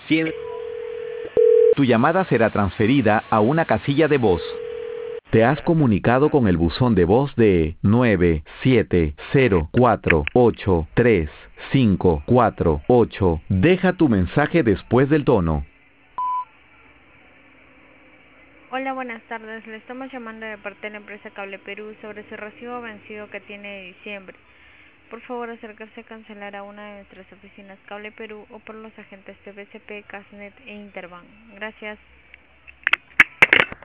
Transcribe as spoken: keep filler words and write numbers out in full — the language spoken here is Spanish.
cien. Tu llamada será transferida a una casilla de voz. Te has comunicado con el buzón de voz de nueve siete cero cuatro ocho tres cinco cuatro ocho. Deja tu mensaje después del tono. Hola, buenas tardes. Le estamos llamando de parte de la empresa Cable Perú sobre su recibo vencido que tiene de diciembre. Por favor, acercarse a cancelar a una de nuestras oficinas Cable Perú o por los agentes de B C P, Casnet e Interbank. Gracias.